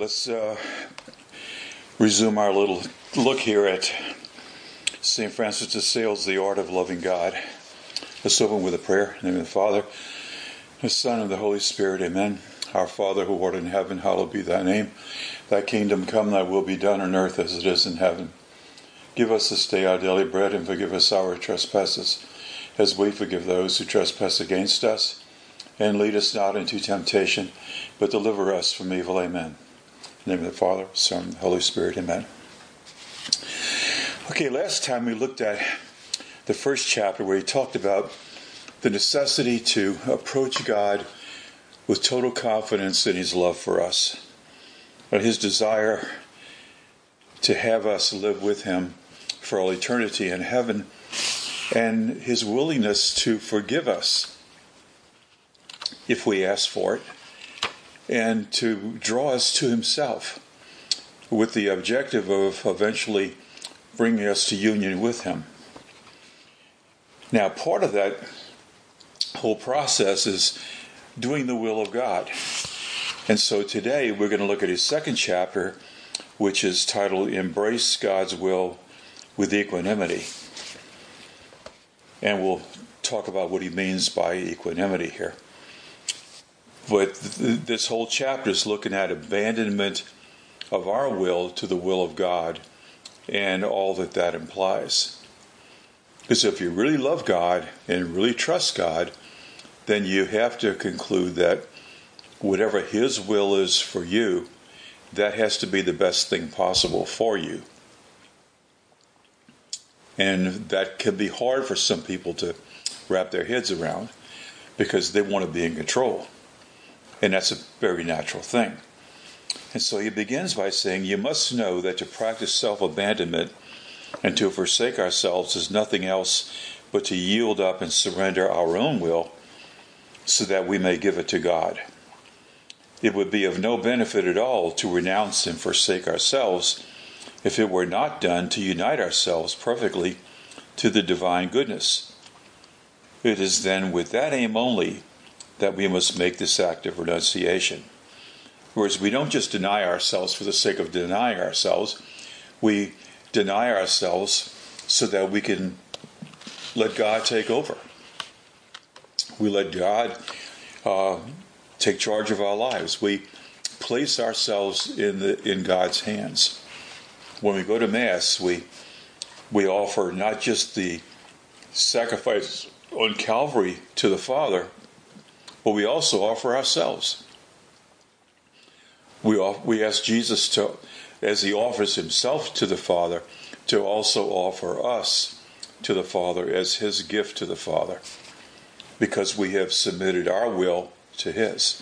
Let's resume our little look here at St. Francis de Sales, The Art of Loving God. Let's open with a prayer. In the name of the Father, the Son, and the Holy Spirit. Amen. Our Father, who art in heaven, hallowed be thy name. Thy kingdom come, thy will be done on earth as it is in heaven. Give us this day our daily bread, and forgive us our trespasses, as we forgive those who trespass against us. And lead us not into temptation, but deliver us from evil. Amen. In the name of the Father, Son, and the Holy Spirit. Amen. Okay, last time we looked at the first chapter where he talked about the necessity to approach God with total confidence in his love for us, and his desire to have us live with him for all eternity in heaven, and his willingness to forgive us if we ask for it, and to draw us to himself with the objective of eventually bringing us to union with him. Now, part of that whole process is doing the will of God. And so today we're going to look at his second chapter, which is titled Embrace God's Will with Equanimity. And we'll talk about what he means by equanimity here. But this whole chapter is looking at abandonment of our will to the will of God and all that that implies. Because if you really love God and really trust God, then you have to conclude that whatever his will is for you, that has to be the best thing possible for you. And that can be hard for some people to wrap their heads around because they want to be in control. And that's a very natural thing. And so he begins by saying, you must know that to practice self-abandonment and to forsake ourselves is nothing else but to yield up and surrender our own will so that we may give it to God. It would be of no benefit at all to renounce and forsake ourselves if it were not done to unite ourselves perfectly to the divine goodness. It is then with that aim only that we must make this act of renunciation. Whereas we don't just deny ourselves for the sake of denying ourselves, we deny ourselves so that we can let God take over. We let God take charge of our lives. We place ourselves in God's hands. When we go to Mass, we offer not just the sacrifice on Calvary to the Father, but we also offer ourselves. We ask Jesus to, as he offers himself to the Father, to also offer us to the Father as his gift to the Father, because we have submitted our will to his.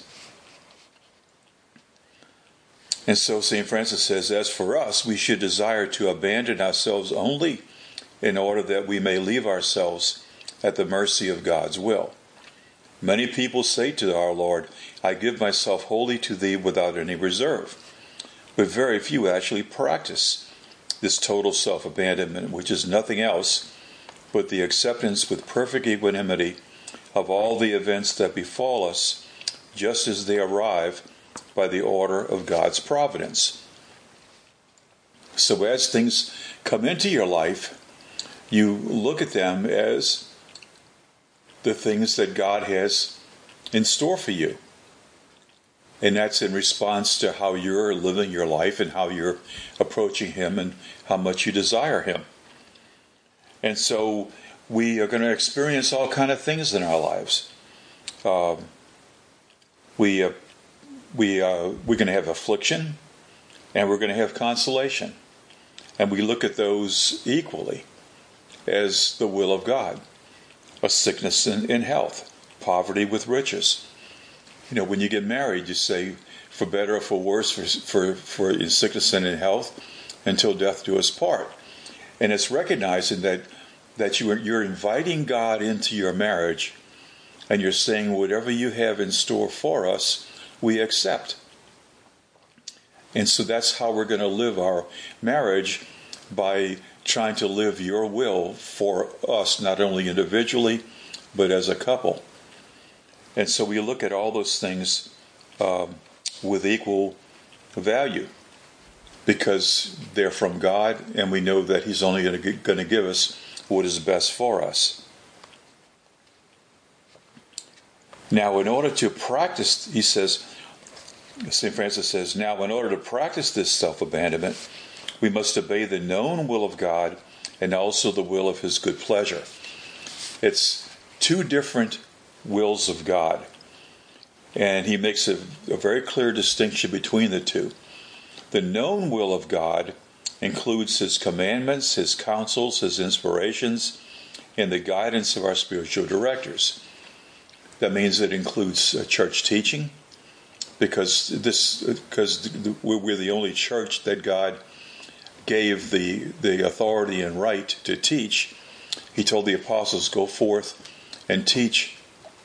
And so St. Francis says, as for us, we should desire to abandon ourselves only in order that we may leave ourselves at the mercy of God's will. Many people say to our Lord, I give myself wholly to thee without any reserve. But very few actually practice this total self-abandonment, which is nothing else but the acceptance with perfect equanimity of all the events that befall us, just as they arrive by the order of God's providence. So as things come into your life, you look at them as the things that God has in store for you. And that's in response to how you're living your life and how you're approaching him and how much you desire him. And so we are going to experience all kinds of things in our lives. We're going to have affliction and we're going to have consolation. And we look at those equally as the will of God. A sickness and health, poverty with riches. You know, when you get married, you say, for better or for worse, for in sickness and in health, until death do us part. And it's recognizing that you're inviting God into your marriage, and you're saying, whatever you have in store for us, we accept. And so that's how we're going to live our marriage, by trying to live your will for us, not only individually, but as a couple. And so we look at all those things with equal value, because they're from God, and we know that He's only going to give us what is best for us. Now, in order to practice, he says, St. Francis says, now in order to practice this self-abandonment, we must obey the known will of God and also the will of His good pleasure. It's two different wills of God, and he makes a very clear distinction between the two. The known will of God includes His commandments, His counsels, His inspirations, and the guidance of our spiritual directors. That means it includes church teaching, because we're the only church that God gave the authority and right to teach. He told the apostles, go forth and teach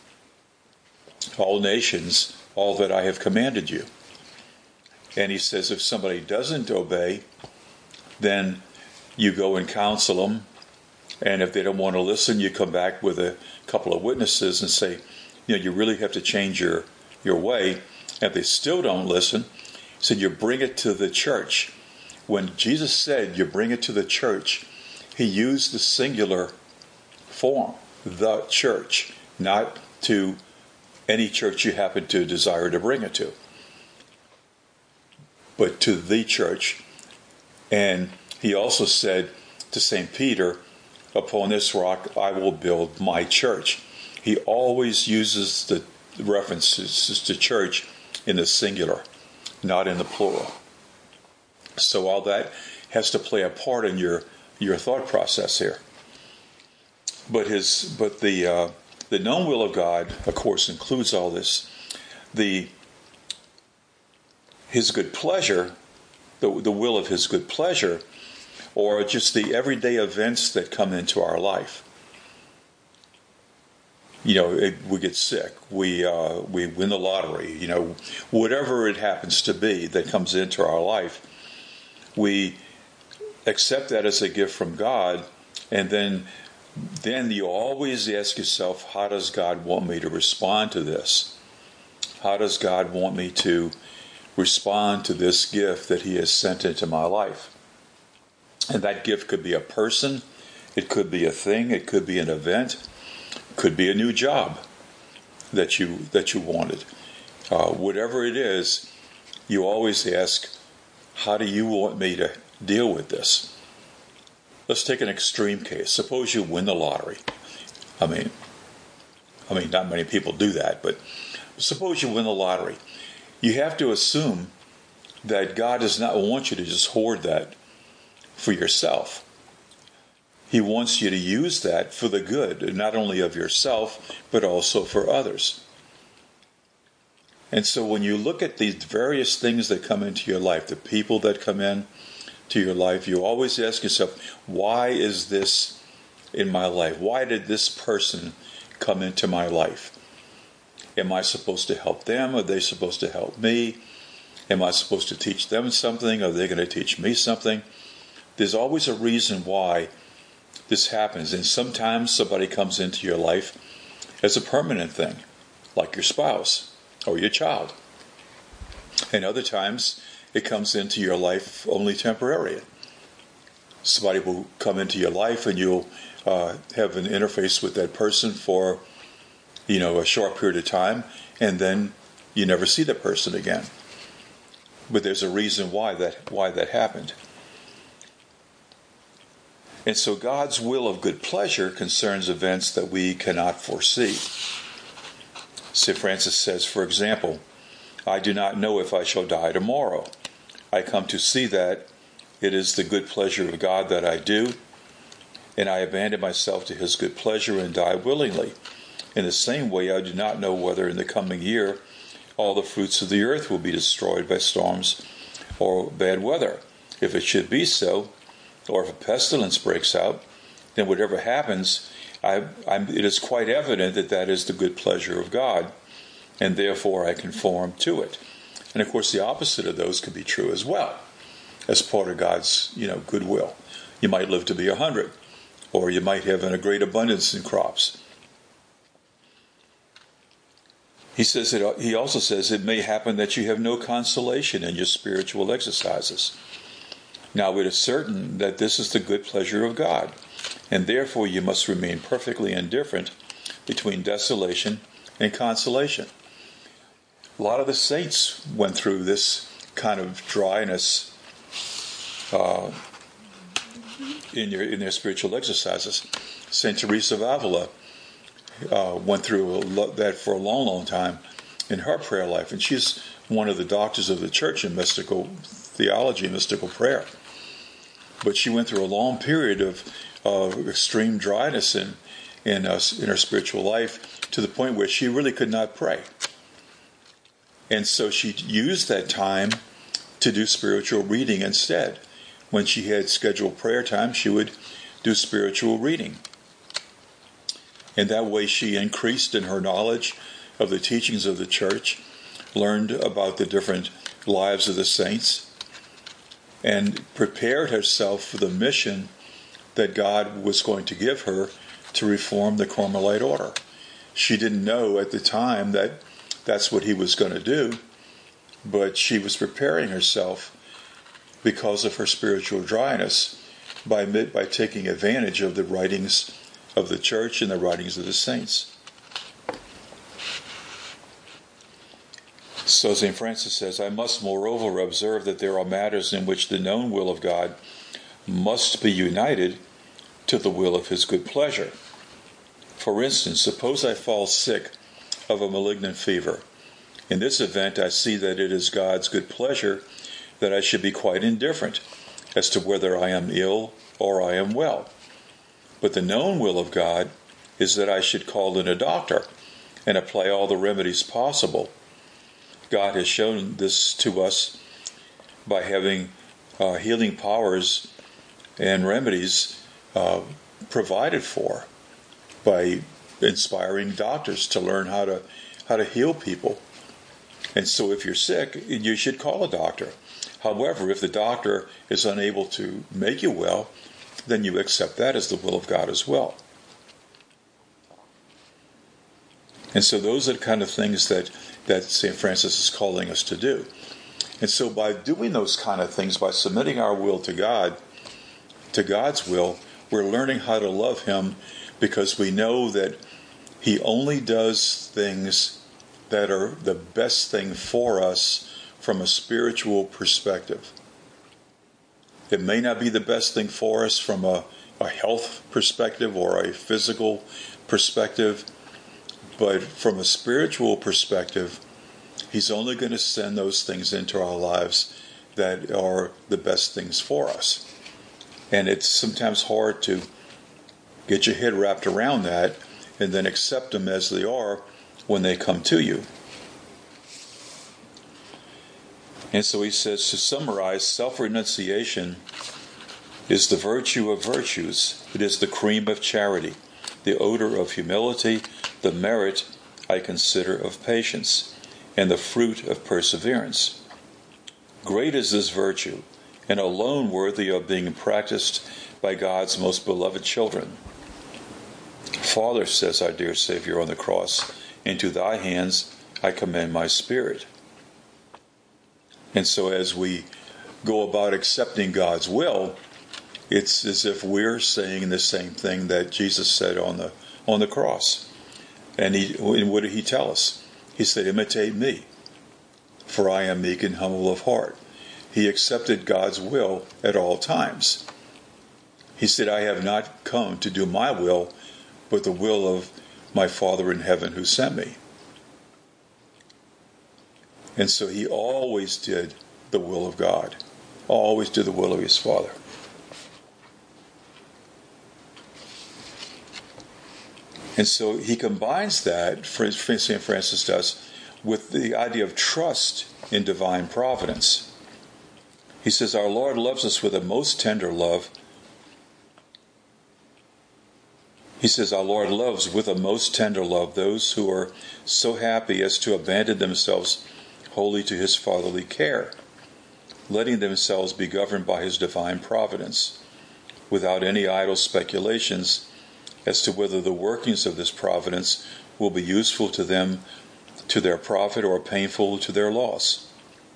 all nations all that I have commanded you. And he says if somebody doesn't obey, then you go and counsel them. And if they don't want to listen, you come back with a couple of witnesses and say, you really have to change your way. If they still don't listen, he said you bring it to the church. When Jesus said you bring it to the church, He used the singular form, the church, not to any church you happen to desire to bring it to, but to the church. And He also said to St. Peter, upon this rock I will build my church. He always uses the references to church in the singular, not in the plural. So all that has to play a part in your thought process here. But the known will of God, of course, includes all this. His good pleasure, the will of His good pleasure, or just the everyday events that come into our life. We get sick, we win the lottery, whatever it happens to be that comes into our life, we accept that as a gift from God, and then you always ask yourself, how does God want me to respond to this? How does God want me to respond to this gift that He has sent into my life? And that gift could be a person, it could be a thing, it could be an event, it could be a new job that you wanted. Whatever it is, you always ask, how do you want me to deal with this? Let's take an extreme case. Suppose you win the lottery. I mean, not many people do that, but suppose you win the lottery. You have to assume that God does not want you to just hoard that for yourself. He wants you to use that for the good, not only of yourself, but also for others. And so when you look at these various things that come into your life, the people that come in to your life, you always ask yourself, why is this in my life? Why did this person come into my life? Am I supposed to help them? Are they supposed to help me? Am I supposed to teach them something? Are they going to teach me something? There's always a reason why this happens. And sometimes somebody comes into your life as a permanent thing, like your spouse or your child. And other times it comes into your life only temporarily. Somebody will come into your life and you'll have an interface with that person for a short period of time, and then you never see that person again. But there's a reason why that happened. And so God's will of good pleasure concerns events that we cannot foresee. St. Francis says, for example, I do not know if I shall die tomorrow. I come to see that it is the good pleasure of God that I do, and I abandon myself to His good pleasure and die willingly. In the same way, I do not know whether in the coming year all the fruits of the earth will be destroyed by storms or bad weather. If it should be so, or if a pestilence breaks out, then whatever happens, it is quite evident that is the good pleasure of God, and therefore I conform to it. And of course, the opposite of those could be true as well, as part of God's goodwill. You might live to be 100, or you might have a great abundance in crops. He also says it may happen that you have no consolation in your spiritual exercises. Now it is certain that this is the good pleasure of God, and therefore you must remain perfectly indifferent between desolation and consolation. A lot of the saints went through this kind of dryness in their spiritual exercises. Saint Teresa of Avila went through that for a long, long time in her prayer life, and she's one of the doctors of the church in mystical theology, mystical prayer. But she went through a long period of extreme dryness in her spiritual life, to the point where she really could not pray. And so she used that time to do spiritual reading instead. When she had scheduled prayer time, she would do spiritual reading. And that way she increased in her knowledge of the teachings of the church, learned about the different lives of the saints, and prepared herself for the mission that God was going to give her to reform the Carmelite order. She didn't know at the time that that's what he was going to do, but she was preparing herself because of her spiritual dryness by taking advantage of the writings of the church and the writings of the saints. So St. Francis says, I must moreover observe that there are matters in which the known will of God must be united to the will of his good pleasure. For instance, suppose I fall sick of a malignant fever. In this event, I see that it is God's good pleasure that I should be quite indifferent as to whether I am ill or I am well. But the known will of God is that I should call in a doctor and apply all the remedies possible. God has shown this to us by having healing powers and remedies provided for, by inspiring doctors to learn how to heal people. And so if you're sick, you should call a doctor. However, if the doctor is unable to make you well, then you accept that as the will of God as well. And so those are the kind of things that St. Francis is calling us to do. And so by doing those kind of things, by submitting our will to God, to God's will, we're learning how to love him, because we know that he only does things that are the best thing for us from a spiritual perspective. It may not be the best thing for us from a health perspective or a physical perspective, but from a spiritual perspective, he's only going to send those things into our lives that are the best things for us. And it's sometimes hard to get your head wrapped around that and then accept them as they are when they come to you. And so he says, to summarize, self-renunciation is the virtue of virtues. It is the cream of charity, the odor of humility, the merit, I consider, of patience, and the fruit of perseverance. Great is this virtue, and alone worthy of being practiced by God's most beloved children. Father, says our dear Savior on the cross, into thy hands I commend my spirit. And so as we go about accepting God's will, it's as if we're saying the same thing that Jesus said on the cross. And what did he tell us? He said, imitate me, for I am meek and humble of heart. He accepted God's will at all times. He said, I have not come to do my will, but the will of my Father in heaven who sent me. And so he always did the will of God, always did the will of his Father. And so he combines that, St. Francis does, with the idea of trust in divine providence. He says, our Lord loves us with a most tender love. He says, our Lord loves with a most tender love those who are so happy as to abandon themselves wholly to his fatherly care, letting themselves be governed by his divine providence, without any idle speculations as to whether the workings of this providence will be useful to them to their profit or painful to their loss.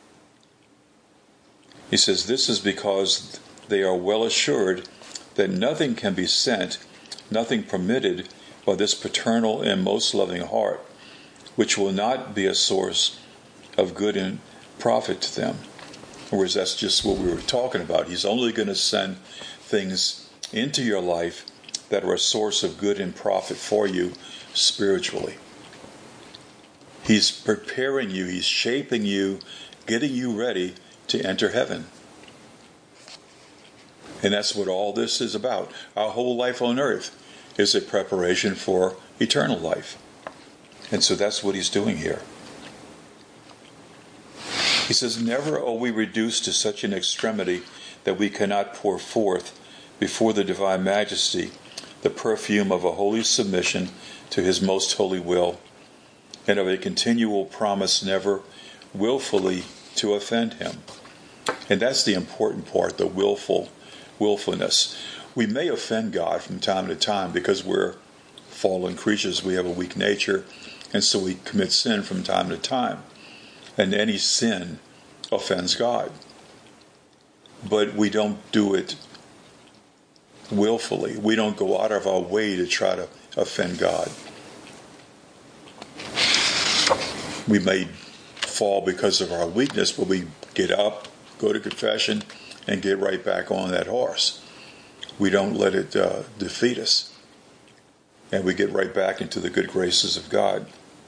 He says this is because they are well assured that nothing can be sent, nothing permitted by this paternal and most loving heart, which will not be a source of good and profit to them. In other words, that's just what we were talking about. He's only going to send things into your life that are a source of good and profit for you spiritually. He's preparing you, he's shaping you, getting you ready to enter heaven. And that's what all this is about. Our whole life on earth is a preparation for eternal life. And so that's what he's doing here. He says, never are we reduced to such an extremity that we cannot pour forth before the divine majesty the perfume of a holy submission to his most holy will, and of a continual promise never willfully to offend him. And that's the important part, the willfulness. We may offend God from time to time because we're fallen creatures, we have a weak nature, and so we commit sin from time to time. And any sin offends God. But we don't do it willfully. We don't go out of our way to try to offend God. We may fall because of our weakness, but we get up, go to confession, and get right back on that horse. We don't let it defeat us. And we get right back into the good graces of God.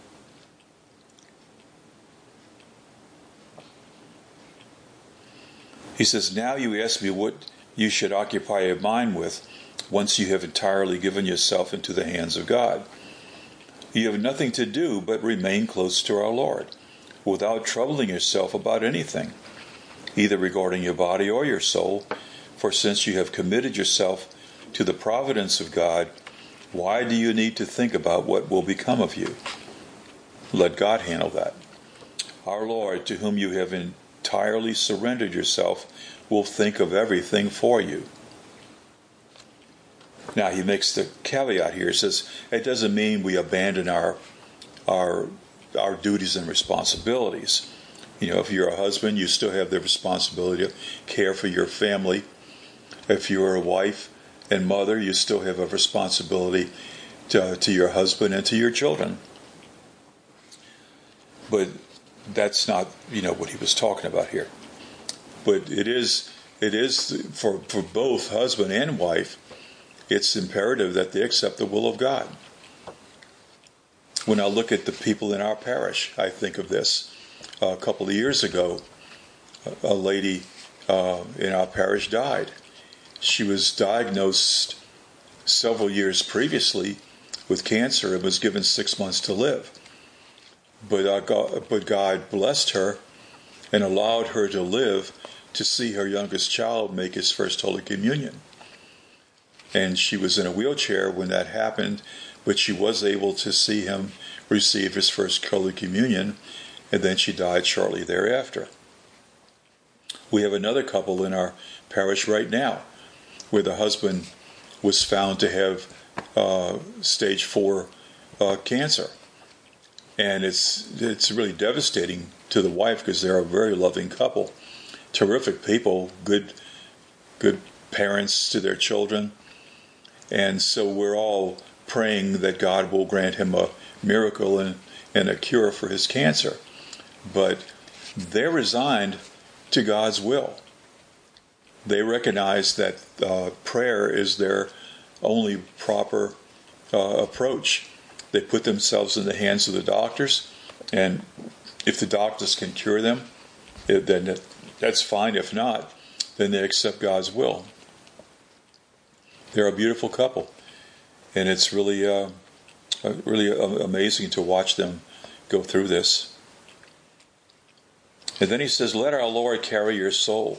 He says, now you ask me what you should occupy your mind with once you have entirely given yourself into the hands of God. You have nothing to do but remain close to our Lord, without troubling yourself about anything, either regarding your body or your soul, for since you have committed yourself to the providence of God, why do you need to think about what will become of you? Let God handle that. Our Lord, to whom you have entirely surrendered yourself, will think of everything for you. Now he makes the caveat here. He says it doesn't mean we abandon our duties and responsibilities. You know, if you're a husband, you still have the responsibility to care for your family. If you're a wife and mother, you still have a responsibility to your husband and to your children. But that's not, what he was talking about here. But it is for both husband and wife, it's imperative that they accept the will of God. When I look at the people in our parish, I think of this. A couple of years ago, a lady in our parish died. She was diagnosed several years previously with cancer and was given 6 months to live. But God blessed her and allowed her to live to see her youngest child make his first Holy Communion. And she was in a wheelchair when that happened, but she was able to see him receive his first Holy Communion, and then she died shortly thereafter. We have another couple in our parish right now where the husband was found to have stage 4 cancer. And it's really devastating to the wife because they're a very loving couple, terrific people, good parents to their children. And so we're all praying that God will grant him a miracle and a cure for his cancer. But they're resigned to God's will. They recognize that prayer is their only proper approach. They put themselves in the hands of the doctors, and if the doctors can cure them, then that's fine. If not, then they accept God's will. They're a beautiful couple, and it's really amazing to watch them go through this. And then he says, let our Lord carry your soul.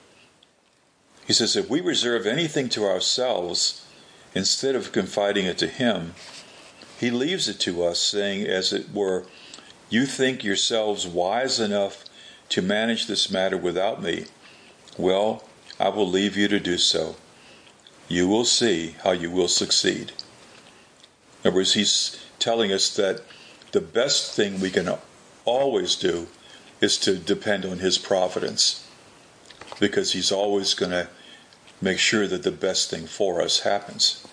He says, if we reserve anything to ourselves, instead of confiding it to him, he leaves it to us, saying, as it were, you think yourselves wise enough to manage this matter without me. Well, I will leave you to do so. You will see how you will succeed. In other words, he's telling us that the best thing we can always do is to depend on his providence, because he's always going to make sure that the best thing for us happens.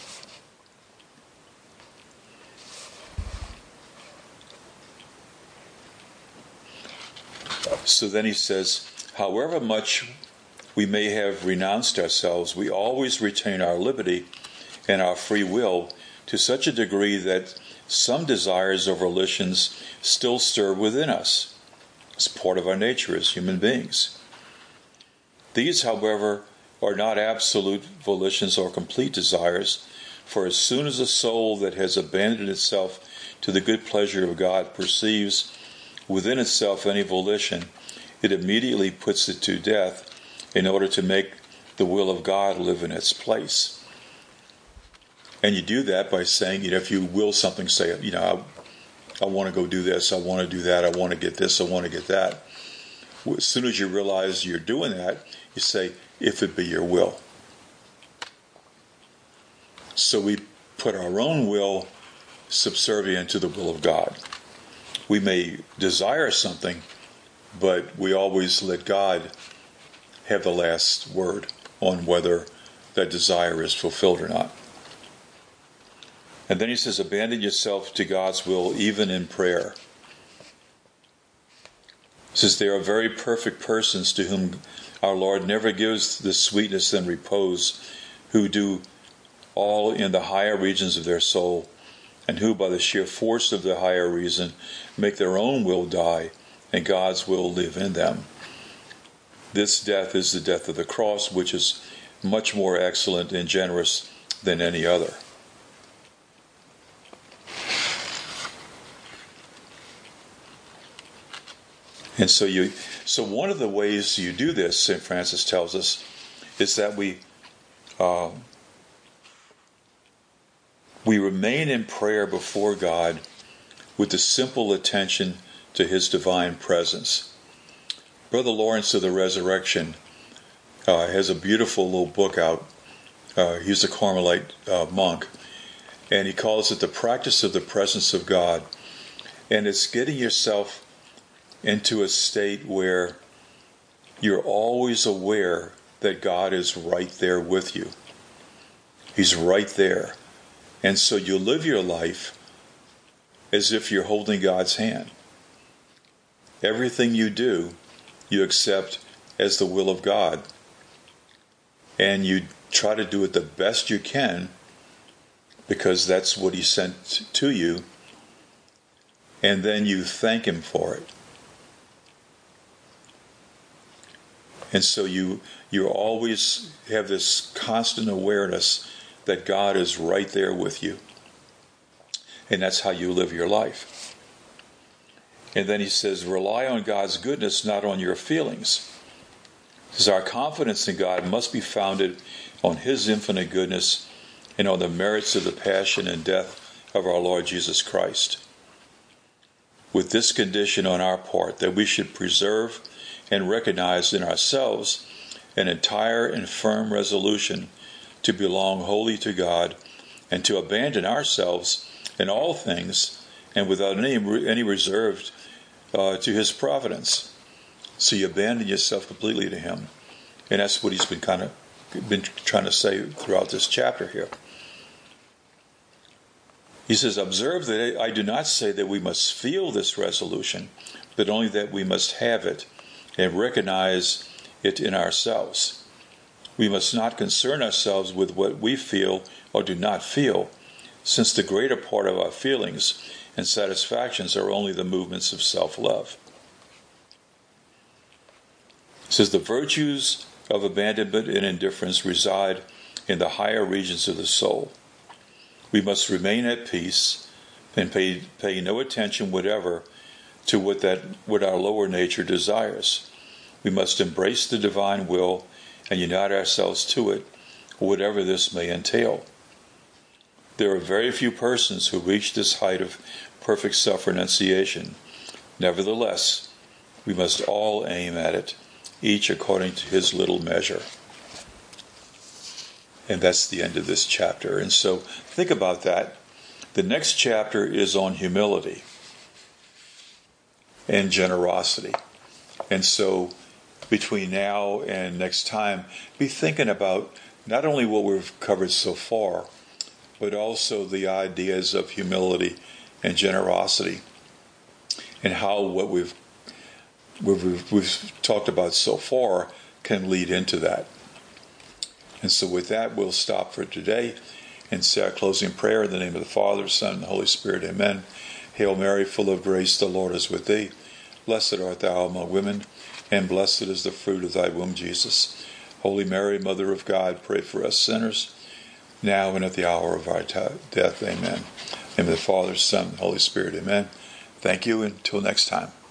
So then he says, however much we may have renounced ourselves, we always retain our liberty and our free will to such a degree that some desires or volitions still stir within us. It's part of our nature as human beings. These, however, are not absolute volitions or complete desires, for as soon as a soul that has abandoned itself to the good pleasure of God perceives within itself any volition, it immediately puts it to death in order to make the will of God live in its place. And you do that by saying, if you will something, say, I want to go do this, I want to do that, I want to get this, I want to get that. As soon as you realize you're doing that, you say, if it be your will. So we put our own will subservient to the will of God. We may desire something, but we always let God have the last word on whether that desire is fulfilled or not. And then he says, abandon yourself to God's will even in prayer. He says, there are very perfect persons to whom our Lord never gives the sweetness and repose, who do all in the higher regions of their soul, and who by the sheer force of the higher reason make their own will die, and God's will live in them. This death is the death of the cross, which is much more excellent and generous than any other. And so one of the ways you do this, St. Francis tells us, is that we remain in prayer before God with the simple attention to his divine presence. Brother Lawrence of the Resurrection has a beautiful little book out. He's a Carmelite monk, and he calls it The Practice of the Presence of God. And it's getting yourself into a state where you're always aware that God is right there with you. He's right there. And so you live your life as if you're holding God's hand. Everything you do, you accept as the will of God. And you try to do it the best you can, because that's what he sent to you. And then you thank him for it. And so you always have this constant awareness that God is right there with you. And that's how you live your life. And then he says, rely on God's goodness, not on your feelings. He says, our confidence in God must be founded on his infinite goodness and on the merits of the passion and death of our Lord Jesus Christ. With this condition on our part, that we should preserve and recognize in ourselves an entire and firm resolution to belong wholly to God and to abandon ourselves in all things and without any reserve to his providence. So you abandon yourself completely to him. And that's what he's been trying to say throughout this chapter here. He says, observe that I do not say that we must feel this resolution, but only that we must have it and recognize it in ourselves. We must not concern ourselves with what we feel or do not feel, since the greater part of our feelings and satisfactions are only the movements of self-love. It says, the virtues of abandonment and indifference reside in the higher regions of the soul. We must remain at peace and pay no attention whatever to what our lower nature desires. We must embrace the divine will and unite ourselves to it, whatever this may entail. There are very few persons who reach this height of perfect self-renunciation. Nevertheless, we must all aim at it, each according to his little measure. And that's the end of this chapter. And so think about that. The next chapter is on humility. and generosity. And so between now and next time, be thinking about not only what we've covered so far, but also the ideas of humility and generosity, and how what we've talked about so far can lead into that. And so with that, we'll stop for today and say our closing prayer in the name of the Father, Son, and Holy Spirit. Amen. Hail Mary, full of grace, the Lord is with thee. Blessed art thou among women, and blessed is the fruit of thy womb, Jesus. Holy Mary, Mother of God, pray for us sinners, now and at the hour of our death. Amen. In the name of the Father, Son, and Holy Spirit. Amen. Thank you. Until next time.